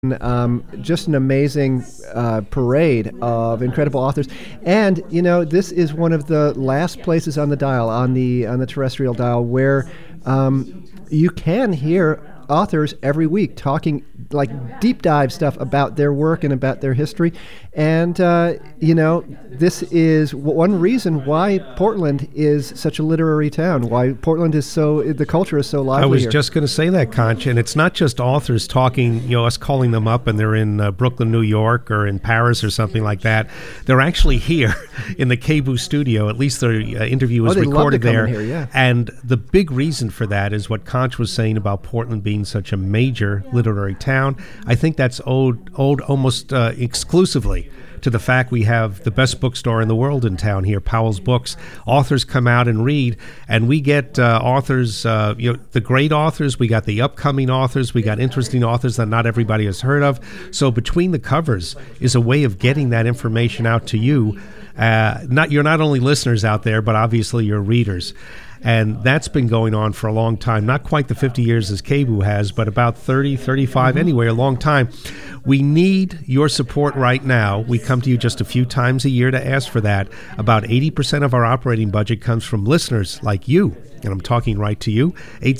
Just an amazing parade of incredible authors, and this is one of the last places on the dial, on the terrestrial dial, where you can hear authors every week talking like deep dive stuff about their work and about their history. And this is one reason why Portland is such a literary town, why Portland is the culture is so lively. I was here. just going to say that, Conch, and it's not just authors talking, us calling them up and they're in Brooklyn, New York, or in Paris or something like that. They're actually here in the KBOO studio. At least their interview was recorded there. Here, yeah. And the big reason for that is what Conch was saying about Portland being such a major literary town. I think that's owed almost exclusively to the fact we have the best bookstore in the world in town here, Powell's Books. Authors come out and read, and we get authors, the great authors, we got the upcoming authors, we got interesting authors that not everybody has heard of. So Between the Covers is a way of getting that information out to you. You're not only listeners out there, but obviously you're readers. And that's been going on for a long time, not quite the 50 years as KBOO has, but about 30, 35, anyway, a long time. We need your support right now. We come to you just a few times a year to ask for that. About 80% of our operating budget comes from listeners like you, and I'm talking right to you,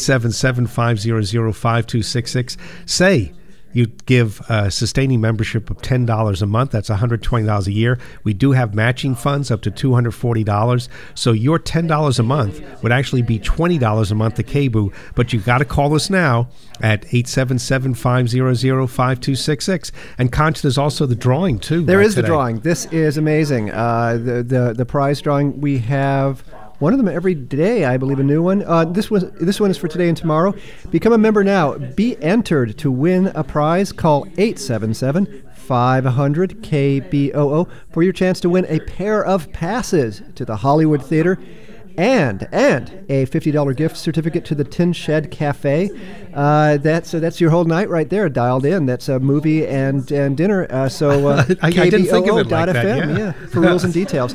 877-500-5266. Say you give a sustaining membership of $10 a month. That's $120 a year. We do have matching funds up to $240. So your $10 a month would actually be $20 a month to KBOO. But you've got to call us now at 877-500-5266. And Conch, there's also the drawing, too. There is today. The drawing. This is amazing. The prize drawing, we have one of them every day, I believe, a new one. This one is for today and tomorrow. Become a member now. Be entered to win a prize. Call 877-500-KBOO for your chance to win a pair of passes to the Hollywood Theater and a $50 gift certificate to the Tin Shed Cafe. That's your whole night right there, dialed in. That's a movie and dinner. I didn't think of it like that. FM, yeah, for rules and details.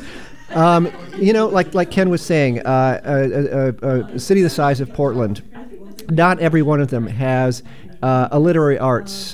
Like Ken was saying, a city the size of Portland, not every one of them has a literary arts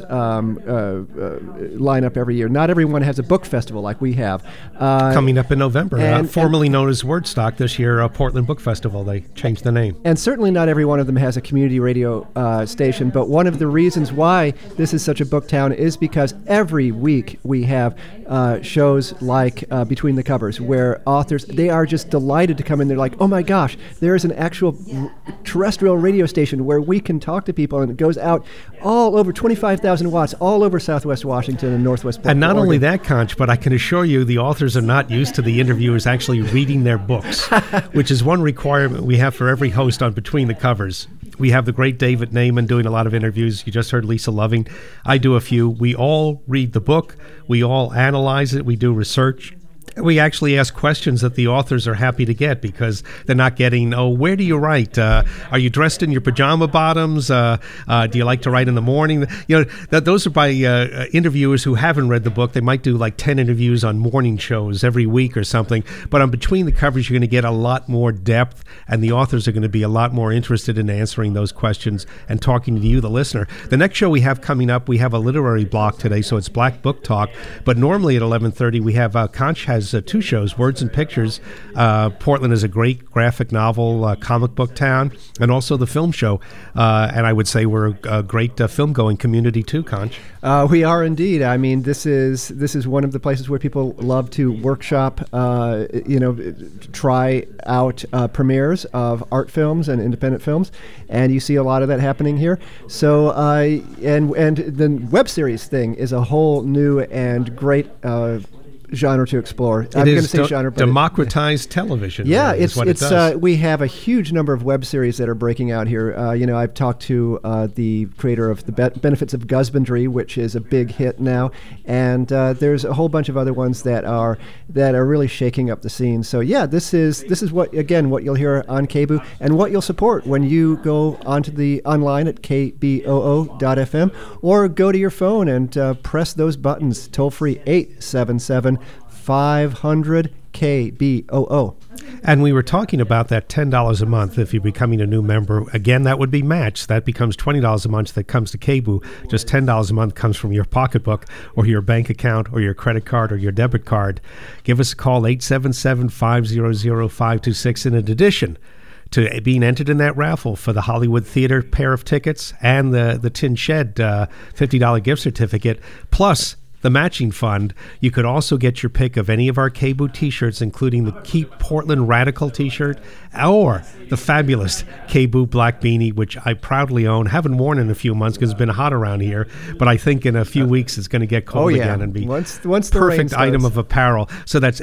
lineup every year. Not everyone has a book festival like we have. Coming up in November, formerly known as Wordstock, this year, Portland Book Festival. They changed the name. And certainly not every one of them has a community radio station, but one of the reasons why this is such a book town is because every week we have shows like Between the Covers, where authors, they are just delighted to come in. They're like, oh my gosh, there is an actual terrestrial radio station where we can talk to people, and it goes out all over 25,000 watts, all over Southwest Washington and Northwest Portland. And not only that, Conch, but I can assure you the authors are not used to the interviewers actually reading their books, which is one requirement we have for every host on Between the Covers. We have the great David Naiman doing a lot of interviews. You just heard Lisa Loving. I do a few. We all read the book. We all analyze it. We do research. We actually ask questions that the authors are happy to get because they're not getting, where do you write? Are you dressed in your pajama bottoms? Do you like to write in the morning? Those are by interviewers who haven't read the book. They might do like 10 interviews on morning shows every week or something. But on Between the Covers, you're going to get a lot more depth, and the authors are going to be a lot more interested in answering those questions and talking to you, the listener. The next show we have coming up, we have a literary block today, so it's Black Book Talk. But normally at 11:30, we have Conch has two shows, Words and Pictures. Portland is a great graphic novel, comic book town, and also the film show. And I would say we're a great film-going community too, Conch. We are indeed. I mean, this is one of the places where people love to workshop, try out premieres of art films and independent films, and you see a lot of that happening here. So, and the web series thing is a whole new and great genre to explore. I'm going to say genre, but democratized television. Yeah, it's what it does. We have a huge number of web series that are breaking out here. I've talked to the creator of The Benefits of Gusbandry, which is a big hit now, and there's a whole bunch of other ones that are really shaking up the scene. So yeah, this is what you'll hear on KBOO and what you'll support when you go onto the online at kboo.fm or go to your phone and press those buttons toll free 877-500 KBOO. And we were talking about that $10 a month if you're becoming a new member. Again, that would be matched. That becomes $20 a month that comes to KBOO. Just $10 a month comes from your pocketbook or your bank account or your credit card or your debit card. Give us a call, 877-500-5226. In addition to being entered in that raffle for the Hollywood Theater pair of tickets and the Tin Shed $50 gift certificate, plus the matching fund, you could also get your pick of any of our KBOO t-shirts, including the Keep Portland Radical t-shirt or the fabulous KBOO Black Beanie, which I proudly own. Haven't worn in a few months because it's been hot around here, but I think in a few weeks it's going to get cold again and be once the perfect item of apparel. So that's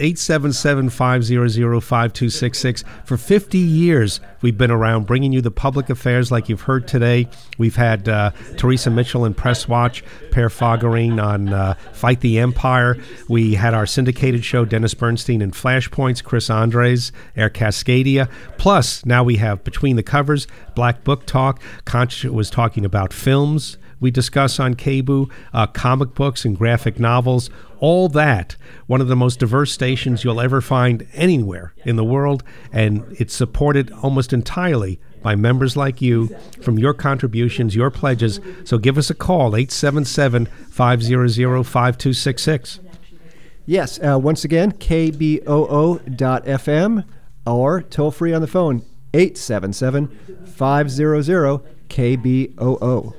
877-500-5266. For 50 years, we've been around bringing you the public affairs like you've heard today. We've had Teresa Mitchell and Press Watch, Per Fogarine on Fight the Empire. We had our syndicated show, Dennis Bernstein and Flashpoints, Chris Andres, Air Cascadia. Plus, now we have Between the Covers, Black Book Talk. Concha was talking about films we discuss on KBOO, comic books and graphic novels, all that. One of the most diverse stations you'll ever find anywhere in the world, and it's supported almost entirely by members like you, from your contributions, your pledges. So give us a call, 877-500-5266. Yes, once again, KBOO.FM, or toll free on the phone, 877-500-KBOO.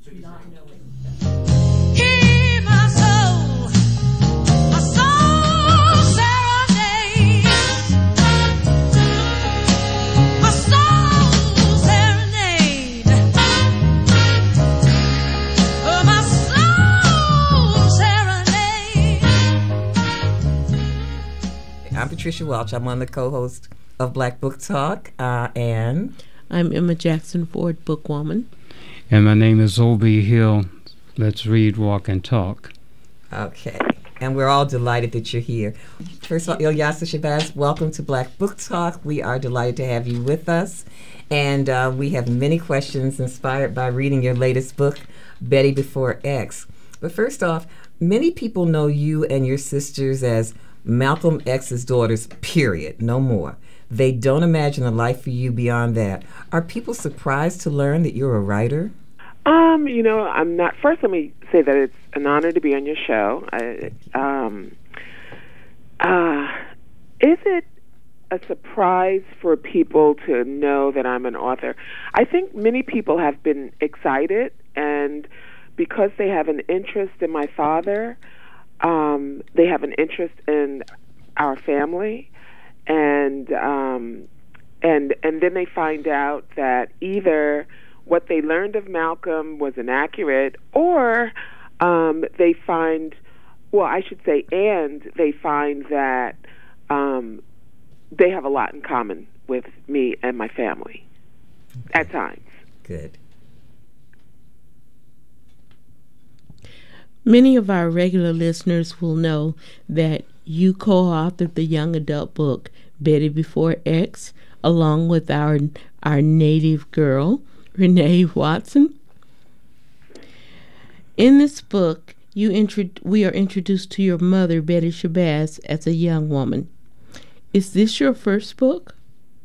I'm Patricia Welch. I'm one of the co-hosts of Black Book Talk, and I'm Emma Jackson Ford, bookwoman. And my name is O.B. Hill. Let's read, walk, and talk. Okay. And we're all delighted that you're here. First of all, Ilyasah Shabazz, welcome to Black Book Talk. We are delighted to have you with us. And we have many questions inspired by reading your latest book, Betty Before X. But first off, many people know you and your sisters as Malcolm X's daughters, period, no more. They don't imagine a life for you beyond that. Are people surprised to learn that you're a writer? I'm not. First, let me say that it's an honor to be on your show. Is it a surprise for people to know that I'm an author? I think many people have been excited, and because they have an interest in my father, they have an interest in our family, and then they find out that either what they learned of Malcolm was inaccurate, or they find that they have a lot in common with me and my family at times. Good. Many of our regular listeners will know that you co-authored the young adult book, Betty Before X, along with our native girl, Renee Watson. In this book, we are introduced to your mother, Betty Shabazz, as a young woman. Is this your first book?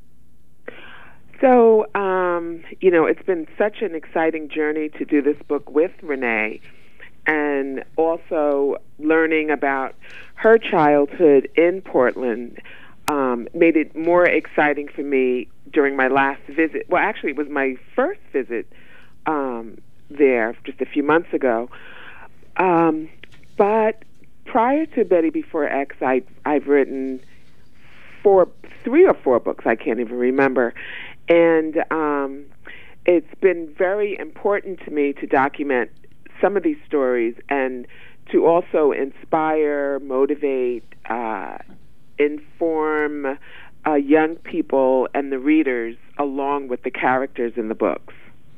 So, it's been such an exciting journey to do this book with Renee, and also learning about her childhood in Portland made it more exciting for me during my last visit. Well, actually, it was my first visit there just a few months ago. But prior to Betty Before X, I've written 3 or 4 books, I can't even remember. And it's been very important to me to document some of these stories and to also inspire, motivate, inform young people and the readers along with the characters in the books.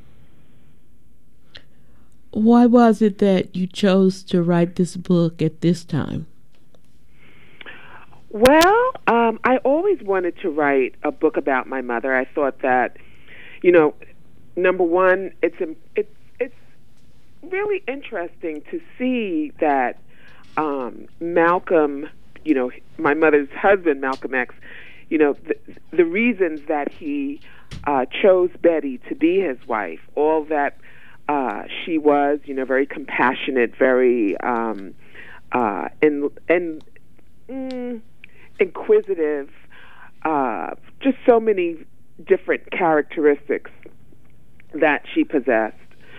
Why was it that you chose to write this book at this time? Well, I always wanted to write a book about my mother. I thought that, number one, it's really interesting to see that Malcolm my mother's husband, Malcolm X, the reasons that he chose Betty to be his wife, all that she was, very compassionate, very inquisitive, just so many different characteristics that she possessed.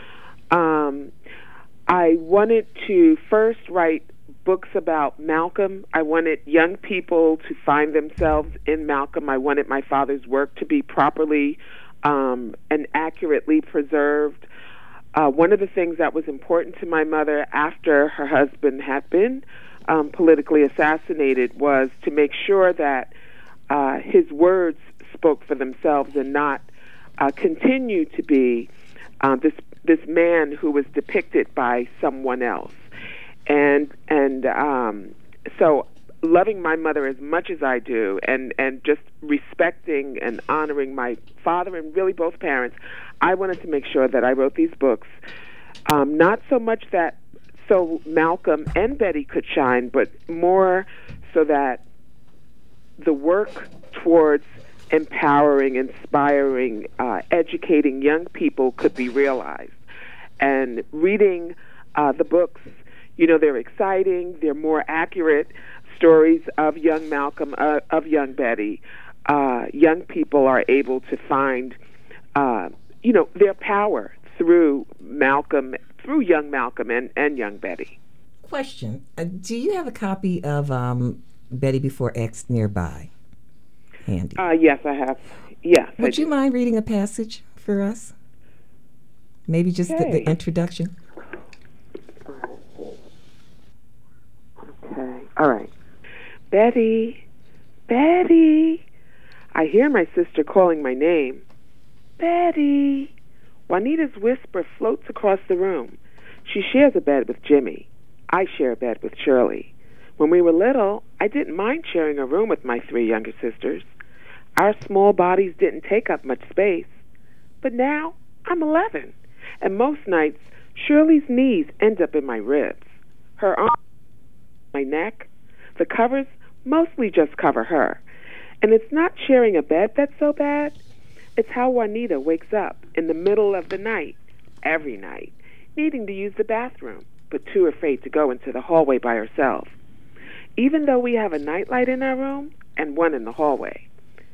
I wanted to first write books about Malcolm. I wanted young people to find themselves in Malcolm. I wanted my father's work to be properly and accurately preserved. One of the things that was important to my mother after her husband had been politically assassinated was to make sure that his words spoke for themselves and not continue to be this man who was depicted by someone else. And so loving my mother as much as I do, and just respecting and honoring my father and really both parents, I wanted to make sure that I wrote these books, not so much that so Malcolm and Betty could shine, but more so that the work towards empowering, inspiring, educating young people could be realized. And reading the books, they're exciting, they're more accurate stories of young Malcolm, of young Betty. Young people are able to find, their power through young Malcolm and young Betty. Question: do you have a copy of Betty Before X nearby, handy? Yes, I have. Yes. Would you mind reading a passage for us? Maybe just the introduction. Okay. All right. Betty, Betty. I hear my sister calling my name. Betty. Juanita's whisper floats across the room. She shares a bed with Jimmy. I share a bed with Shirley. When we were little, I didn't mind sharing a room with my 3 younger sisters. Our small bodies didn't take up much space. But now, I'm 11, and most nights, Shirley's knees end up in my ribs. Her arms, my neck. The covers mostly just cover her. And it's not sharing a bed that's so bad. It's how Juanita wakes up in the middle of the night, every night, needing to use the bathroom, but too afraid to go into the hallway by herself. Even though we have a nightlight in our room and one in the hallway.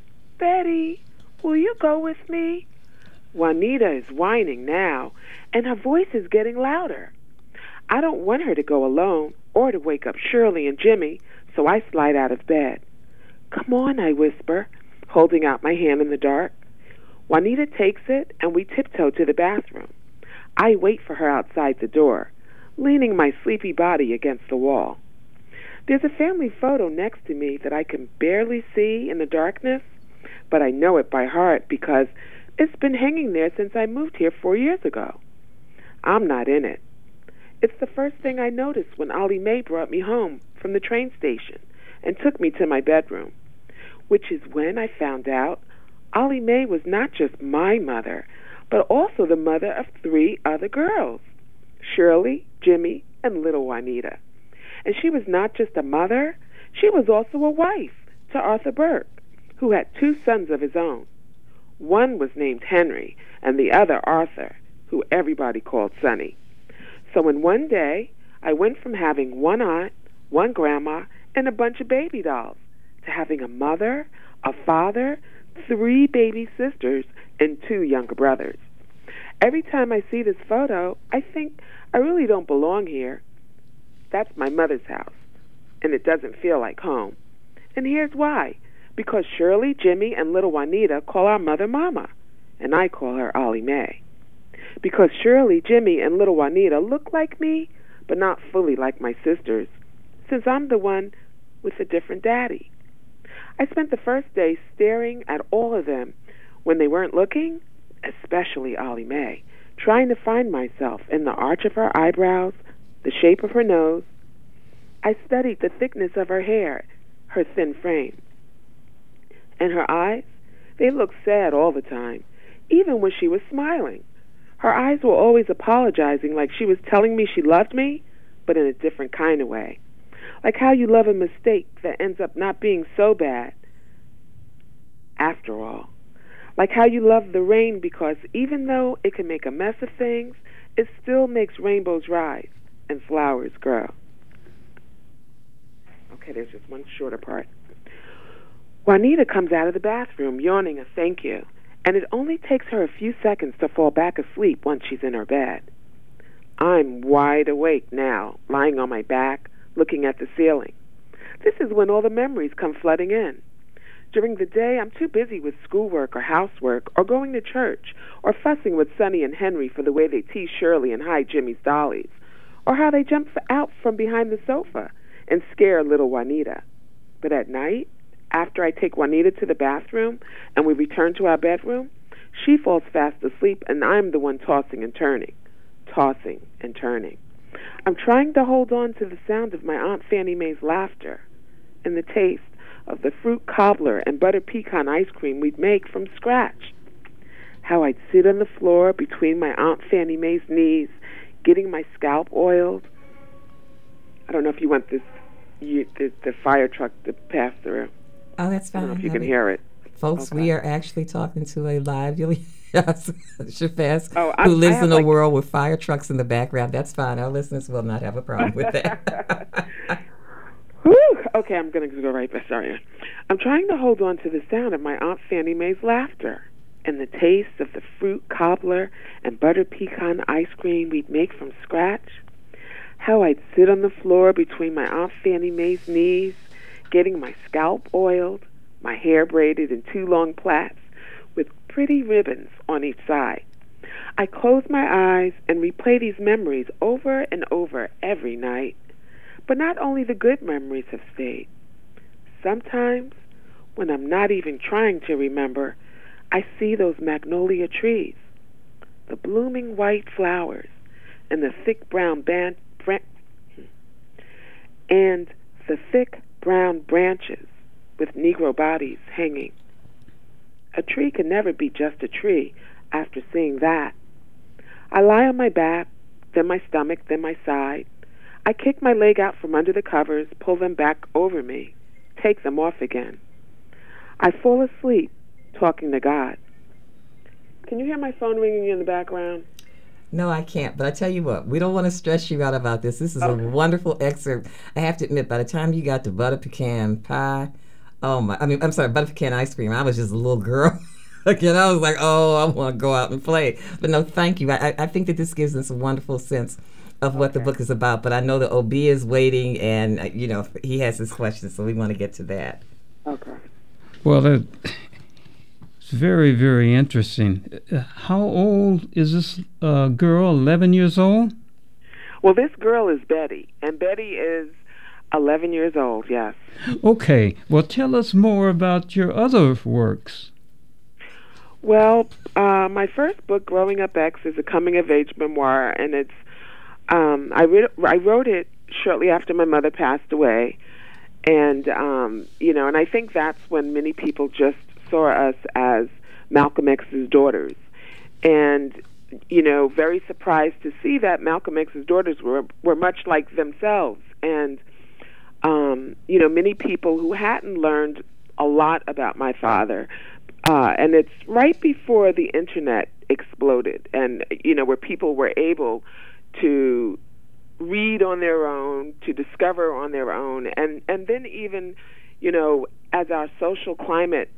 Betty, will you go with me? Juanita is whining now, and her voice is getting louder. I don't want her to go alone or to wake up Shirley and Jimmy, so I slide out of bed. Come on, I whisper, holding out my hand in the dark. Juanita takes it, and we tiptoe to the bathroom. I wait for her outside the door, leaning my sleepy body against the wall. There's a family photo next to me that I can barely see in the darkness, but I know it by heart because it's been hanging there since I moved here 4 years ago. I'm not in it. It's the first thing I noticed when Ollie Mae brought me home from the train station and took me to my bedroom, which is when I found out Ollie Mae was not just my mother, but also the mother of 3 other girls, Shirley, Jimmy, and little Juanita. And she was not just a mother, she was also a wife to Arthur Burke, who had 2 sons of his own. One was named Henry, and the other Arthur, who everybody called Sonny. So in one day, I went from having 1 aunt, 1 grandma, and a bunch of baby dolls, to having a mother, a father, 3 baby sisters, and 2 younger brothers. Every time I see this photo, I think I really don't belong here. That's my mother's house, and it doesn't feel like home. And here's why. Because Shirley, Jimmy, and little Juanita call our mother Mama, and I call her Ollie Mae. Because Shirley, Jimmy, and little Juanita look like me, but not fully like my sisters, since I'm the one with a different daddy. I spent the first day staring at all of them when they weren't looking, especially Ollie Mae, trying to find myself in the arch of her eyebrows, the shape of her nose. I studied the thickness of her hair, her thin frame. And her eyes, they looked sad all the time, even when she was smiling. Her eyes were always apologizing, like she was telling me she loved me, but in a different kind of way. Like how you love a mistake that ends up not being so bad after all. Like how you love the rain because even though it can make a mess of things, it still makes rainbows rise and flowers grow. Okay, there's just one shorter part. Juanita comes out of the bathroom yawning a thank you, and it only takes her a few seconds to fall back asleep once she's in her bed. I'm wide awake now, lying on my back, looking at the ceiling. This is when all the memories come flooding in. During the day, I'm too busy with schoolwork or housework or going to church or fussing with Sonny and Henry for the way they tease Shirley and hide Jimmy's dollies or how they jump out from behind the sofa and scare little Juanita. But at night, after I take Juanita to the bathroom and we return to our bedroom, she falls fast asleep and I'm the one tossing and turning. I'm trying to hold on to the sound of my Aunt Fannie Mae's laughter and the taste of the fruit cobbler and butter pecan ice cream we'd make from scratch. How I'd sit on the floor between my Aunt Fannie Mae's knees, getting my scalp oiled. I don't know if you want the fire truck to pass through. Oh, that's fine. I don't know if you can hear it. Folks, Okay. we are actually talking to a live Shabazz, Oh, who lives in a like- world with fire trucks in the background. That's fine. Our listeners will not have a problem with that. Whew. Okay, I'm going to go right back. Sorry. I'm trying to hold on to the sound of my Aunt Fannie Mae's laughter and the taste of the fruit cobbler and butter pecan ice cream we'd make from scratch. How I'd sit on the floor between my Aunt Fannie Mae's knees, getting my scalp oiled, my hair braided in 2 long plaits with pretty ribbons on each side. I close my eyes and replay these memories over and over every night. But not only the good memories have stayed. Sometimes, when I'm not even trying to remember, I see those magnolia trees, the blooming white flowers, and the thick brown branches with Negro bodies hanging. A tree can never be just a tree after seeing that. I lie on my back, then my stomach, then my side. I kick my leg out from under the covers, pull them back over me, take them off again. I fall asleep talking to God. Can you hear my phone ringing in the background? No, I can't. But I tell you what, we don't want to stress you out about this. This is a wonderful excerpt. I have to admit, by the time you got to butter pecan pie, butter pecan ice cream, I was just a little girl. Again, I was like, oh, I want to go out and play. But no, thank you. I think that this gives us a wonderful sense of what the book is about. But I know that OB is waiting, and, he has his questions, so we want to get to that. Okay. Well, it's very, very interesting. How old is this girl? 11 years old? Well, this girl is Betty, and Betty is 11 years old, yes. Okay. Well, tell us more about your other works. Well, my first book, Growing Up X, is a coming-of-age memoir, and it's I wrote it shortly after my mother passed away, and and I think that's when many people just saw us as Malcolm X's daughters, and very surprised to see that Malcolm X's daughters were much like themselves, and many people who hadn't learned a lot about my father. And it's right before the internet exploded, and where people were able to read on their own, to discover on their own, and then even as our social climate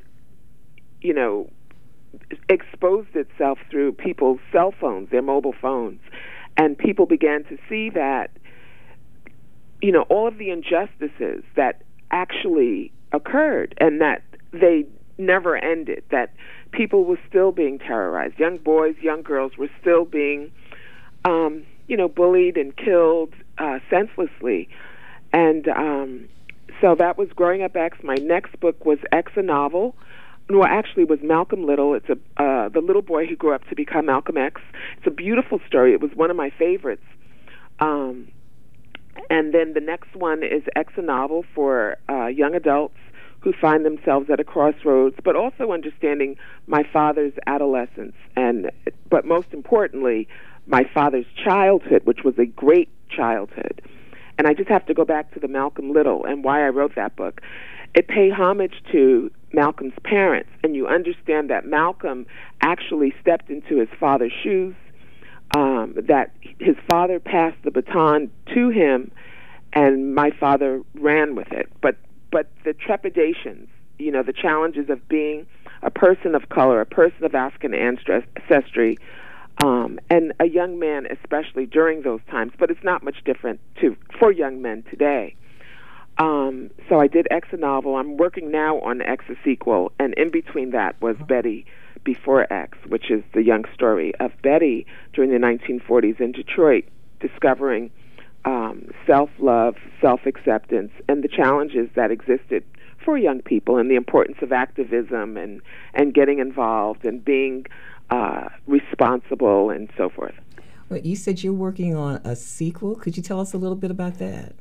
exposed itself through people's cell phones, their mobile phones, and people began to see that all of the injustices that actually occurred and that they never ended, that people were still being terrorized. Young boys, young girls were still being, bullied and killed senselessly. And so that was Growing Up X. My next book was X, a novel. No, actually, it was Malcolm Little. It's the little boy who grew up to become Malcolm X. It's a beautiful story. It was one of my favorites. And then the next one is X, a novel for young adults who find themselves at a crossroads, but also understanding my father's adolescence, but most importantly, my father's childhood, which was a great childhood. and I just have to go back to the Malcolm Little and why I wrote that book. It paid homage to Malcolm's parents, and you understand that Malcolm actually stepped into his father's shoes, that his father passed the baton to him, and my father ran with it. But the trepidations, the challenges of being a person of color, a person of African ancestry, and a young man, especially during those times, but it's not much different for young men today. So I did X a novel. I'm working now on X a sequel, and in between that was Betty Before X, which is the young story of Betty during the 1940s in Detroit, discovering self-love, self-acceptance, and the challenges that existed for young people, and the importance of activism and getting involved and being responsible and so forth. Well, you said you're working on a sequel. Could you tell us a little bit about that?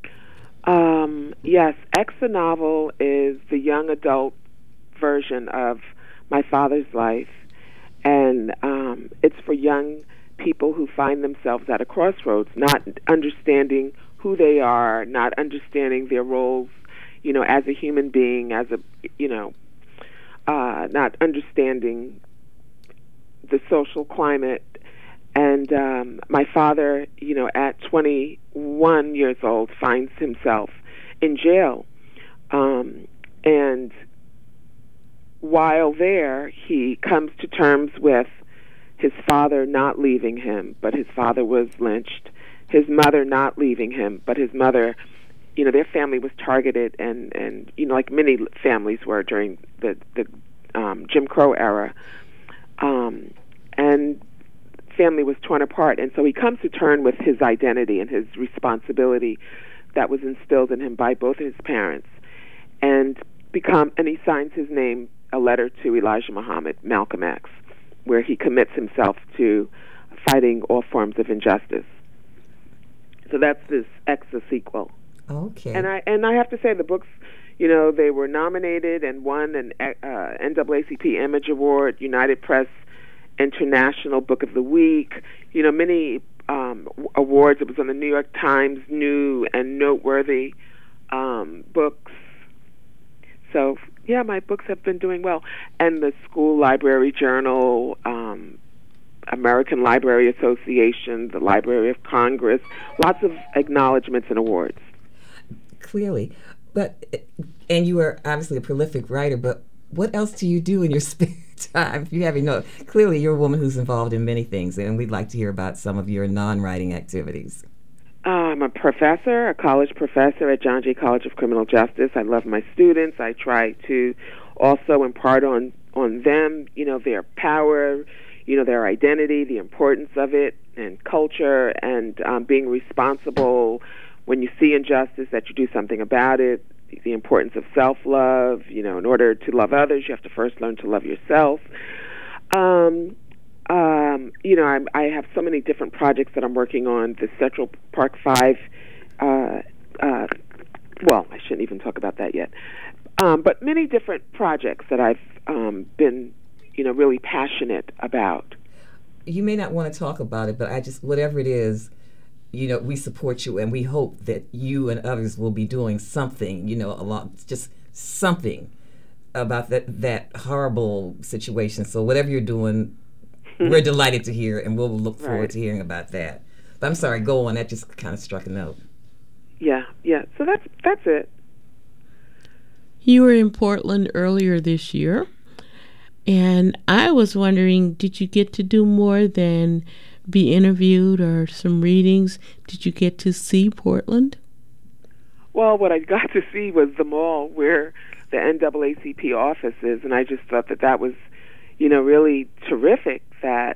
Yes, X a novel is the young adult version of my father's life, and it's for young people who find themselves at a crossroads, not understanding who they are, not understanding their roles, as a human being, not understanding the social climate. And my father, at 21 years old, finds himself in jail. And while there, he comes to terms with his father not leaving him, but his father was lynched. His mother not leaving him, but his mother, their family was targeted, and like many families were during the Jim Crow era. And family was torn apart, and so he comes to terms with his identity and his responsibility that was instilled in him by both his parents, and he signs his name, a letter to Elijah Muhammad, Malcolm X, where he commits himself to fighting all forms of injustice. So that's this X, the sequel. Okay. And I have to say, the books, they were nominated and won an NAACP Image Award, United Press International Book of the Week, many awards. It was on the New York Times New and Noteworthy books. So, yeah, my books have been doing well. And the School Library Journal, American Library Association, the Library of Congress, lots of acknowledgments and awards. Clearly. And you are obviously a prolific writer, but what else do you do in your spare time? Clearly you're a woman who's involved in many things, and we'd like to hear about some of your non-writing activities. I'm a professor, a college professor at John Jay College of Criminal Justice. I love my students. I try to also impart on them, their power, their identity, the importance of it, and culture, and being responsible when you see injustice, that you do something about it. The importance of self-love. In order to love others, you have to first learn to love yourself. I have so many different projects that I'm working on. The Central Park 5, I shouldn't even talk about that yet. But many different projects that I've been, really passionate about. You may not want to talk about it, but whatever it is, we support you, and we hope that you and others will be doing something, just something about that horrible situation. So whatever you're doing, we're delighted to hear, and we'll look forward to hearing about that. But I'm sorry, go on. That just kind of struck a note. Yeah. So that's it. You were in Portland earlier this year, and I was wondering, did you get to do more than be interviewed or some readings? Did you get to see Portland? Well, what I got to see was the mall where the NAACP office is, and I just thought that was, really terrific that,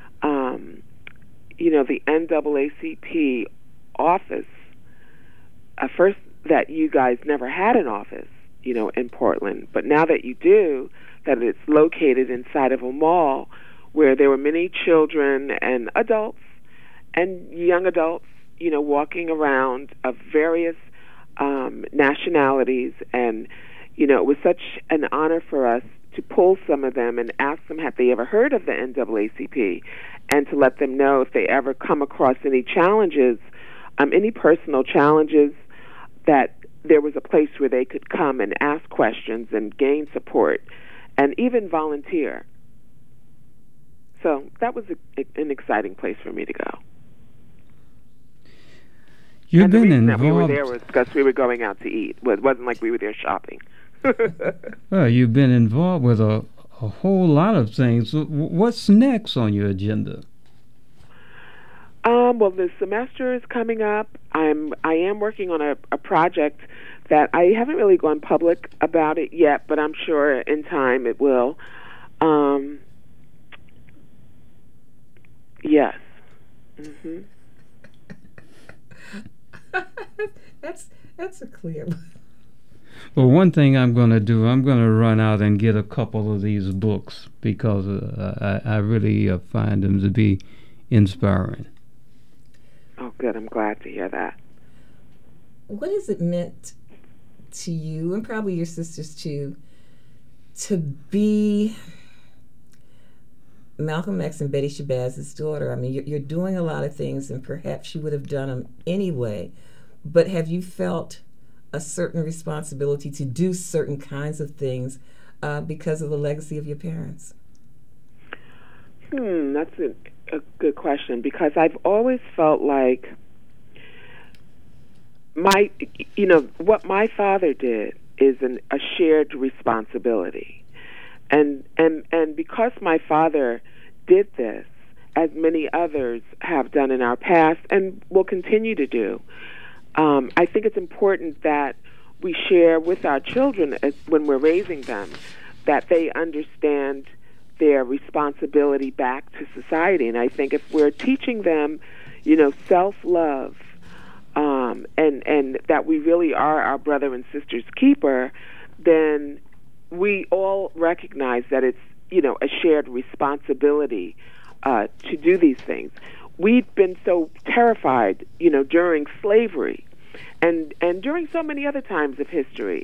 the NAACP office, first that you guys never had an office, in Portland, but now that you do, that it's located inside of a mall where there were many children and adults and young adults, walking around of various nationalities. And, it was such an honor for us to pull some of them and ask them, have they ever heard of the NAACP? And to let them know if they ever come across any challenges any personal challenges, that there was a place where they could come and ask questions and gain support and even volunteer. So that was an exciting place for me to go. You've and been the reason involved. that we were there was because we were going out to eat. It wasn't like we were there shopping. Well, you've been involved with a whole lot of things. What's next on your agenda? Well, the semester is coming up. I am working on a project that I haven't really gone public about it yet, but I'm sure in time it will. Yes. Mm-hmm. That's a clear. Well, one thing I'm going to do, I'm going to run out and get a couple of these books because I really find them to be inspiring. Oh, good. I'm glad to hear that. What has it meant to you, and probably your sisters too, to be Malcolm X and Betty Shabazz's daughter? I mean, you're doing a lot of things, and perhaps you would have done them anyway, but have you felt a certain responsibility to do certain kinds of things because of the legacy of your parents? That's a good question, because I've always felt like what my father did is a shared responsibility. And because my father did this, as many others have done in our past and will continue to do, I think it's important that we share with our children when we're raising them that they understand their responsibility back to society. And I think if we're teaching them, self-love, and that we really are our brother and sister's keeper, then we all recognize that it's, a shared responsibility to do these things. We've been so terrified, during slavery and during so many other times of history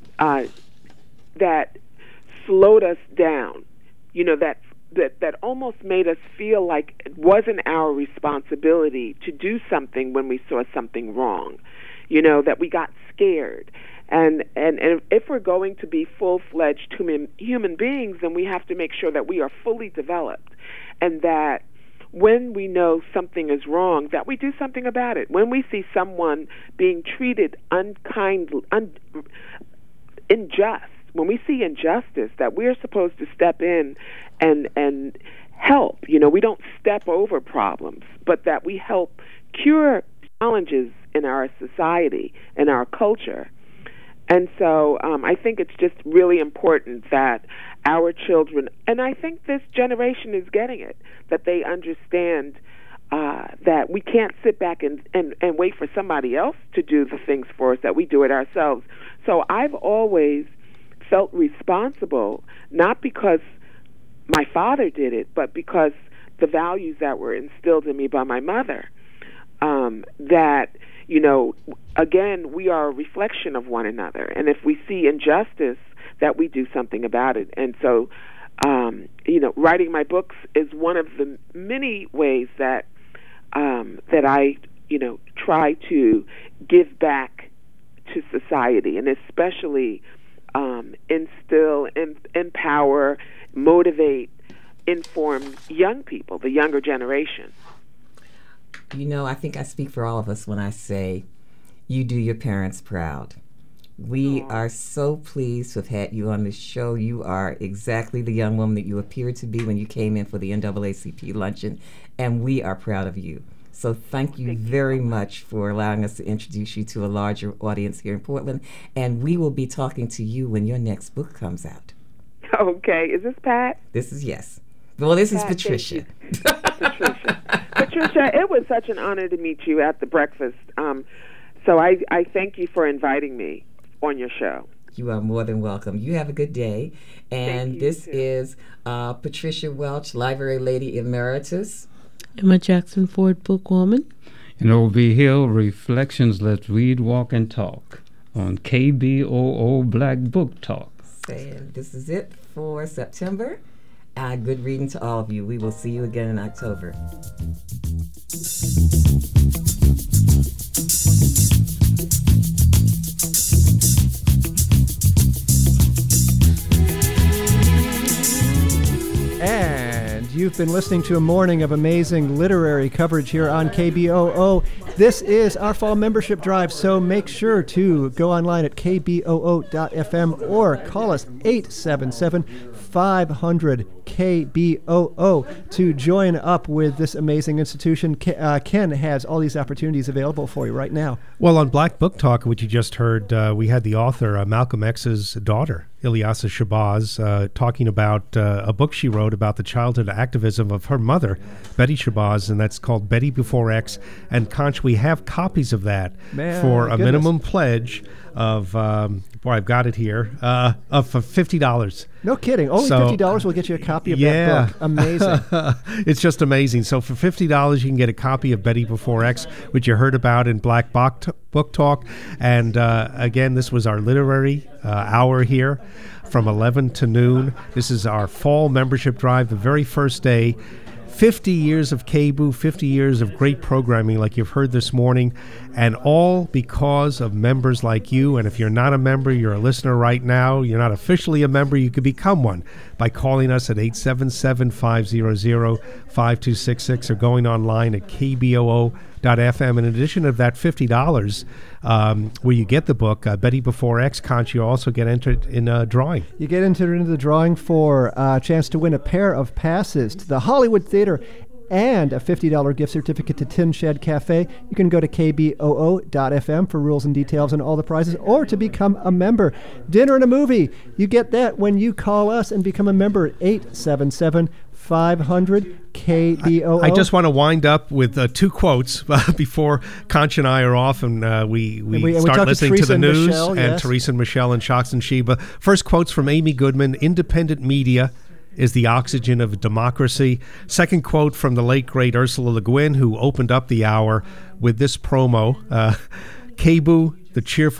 that slowed us down, that almost made us feel like it wasn't our responsibility to do something when we saw something wrong, that we got scared. And if we're going to be full-fledged human beings, then we have to make sure that we are fully developed, and that when we know something is wrong, that we do something about it. When we see someone being treated unkindly, unjust, when we see injustice, that we're supposed to step in and help. We don't step over problems, but that we help cure challenges in our society and our culture. And so I think it's just really important that our children, and I think this generation is getting it, that they understand that we can't sit back and wait for somebody else to do the things for us, that we do it ourselves. So I've always felt responsible, not because my father did it, but because the values that were instilled in me by my mother, that, again, we are a reflection of one another. And if we see injustice, that we do something about it. And so, writing my books is one of the many ways that I, try to give back to society, and especially instill, empower, motivate, inform young people, the younger generation. I think I speak for all of us when I say you do your parents proud. We are so pleased to have had you on the show. You are exactly the young woman that you appeared to be when you came in for the NAACP luncheon, and we are proud of you. So thank you very much for allowing us to introduce you to a larger audience here in Portland, and we will be talking to you when your next book comes out. Okay. Is this Pat? This is, yes. Well, this Pat, is Patricia. Patricia, it was such an honor to meet you at the breakfast. So I thank you for inviting me on your show. You are more than welcome. You have a good day. And this too. is Patricia Welch, Library Lady Emeritus. Emma Jackson Ford, bookwoman. And O.B. Hill, Reflections, Let's Read, Walk, and Talk on KBOO Black Book Talk. And this is it for September. Good reading to all of you. We will see you again in October. And you've been listening to a morning of amazing literary coverage here on KBOO. This is our fall membership drive, so make sure to go online at kboo.fm or call us 877-500-KBOO to join up with this amazing institution. Ken has all these opportunities available for you right now. Well, on Black Book Talk, which you just heard, we had the author, Malcolm X's daughter, Ilyasah Shabazz, talking about a book she wrote about the childhood activism of her mother, Betty Shabazz, and that's called Betty Before X. And Conch, we have copies of that for a minimum pledge of, I've got it here, of $50. No kidding. Only $50 will get you a copy of that book. Amazing. It's just amazing. So for $50, you can get a copy of Betty Before X, which you heard about in Black Book Talk. And again, this was our literary hour here from 11 to noon. This is our fall membership drive, the very first day. 50 years of KBOO, 50 years of great programming like you've heard this morning, and all because of members like you. And if you're not a member, you're a listener right now, you're not officially a member, you could become one by calling us at 877-500-5266 or going online at kboo.fm. In addition to that $50, where you get the book, Betty Before X, Conch, you also get entered in a drawing. You get entered into the drawing for a chance to win a pair of passes to the Hollywood Theater and a $50 gift certificate to Tin Shed Cafe. You can go to kboo.fm for rules and details on all the prizes, or to become a member. Dinner and a movie, you get that when you call us and become a member at 877-500-KBOO. I just want to wind up with two quotes before Conch and I are off, and we start listening to the news, Michelle, and Teresa and Michelle and Shaks and Sheba. First quotes from Amy Goodman: independent media is the oxygen of democracy. Second quote from the late, great Ursula Le Guin, who opened up the hour with this promo. KBOO, the cheerful